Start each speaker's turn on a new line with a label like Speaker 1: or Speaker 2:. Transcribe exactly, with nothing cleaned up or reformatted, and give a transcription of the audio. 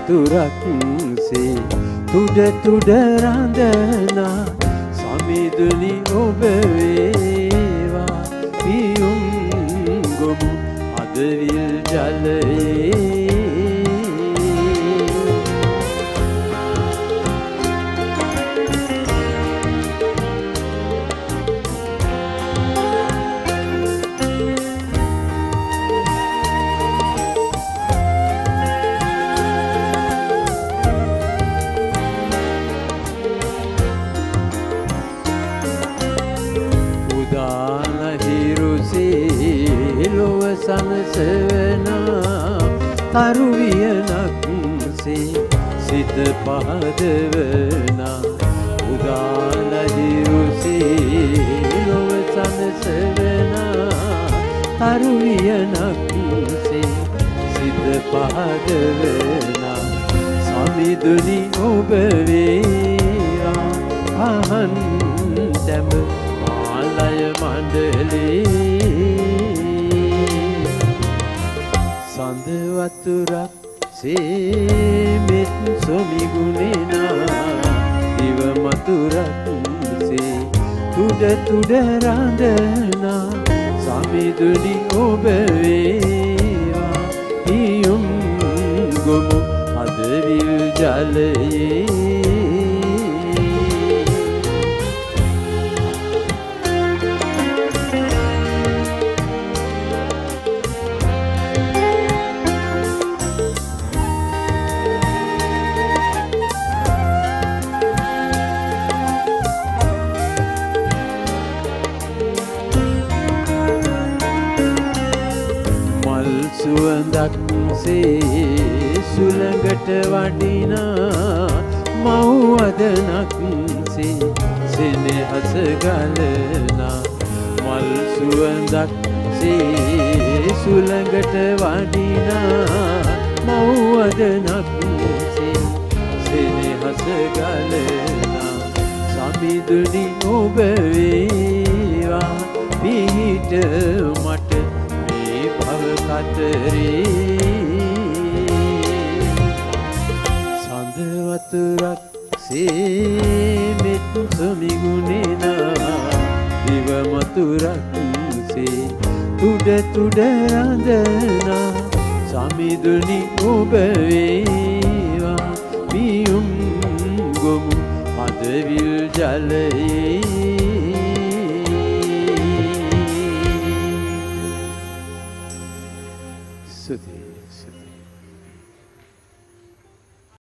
Speaker 1: වතුරක් සේ තුඩ තුඩ රඳනා සමිඳුනි ඔබ වේවා පියුම් ගොමු අද විල් ජලයේ ලොව සනසවනා තරු වියනක් සේ සිත පහදවනා උදාලහිරුසේ ලොව සනසවනා තරු වියනක් සේ සිත පහදවනා සමිඳුනි ඔබ වේවා අහන් දැම මාලය මණ්ඩලේ සඳ වතුරක් සේ මෙත් සොමිගුණේනා දිව මතුරක් සේ තුඩ තුඩ රඳනා සමිඳුනි ඔබ වේවා පියුම් ගොමු අද විල් ජලයේ සුවඳක් සේ සුළඟට වඩිනා මව්වදනක් සේ සෙනෙහස ගලනා මල් සුවඳක් සේ සුළඟට වඩිනා මව්වදනක් සේ සෙනෙහස ගලනා සමිඳුනි ඔබ වේවා පිහිට මට කතරේ සඳ වතුරක් සේ මෙත් සොමිගුණේනා දිව මතුරක් සේ තුඩ තුඩ රඳනා සමිඳුනි ඔබ වේවා පියුම් ගොමු අද විල් ජලයේ Suti.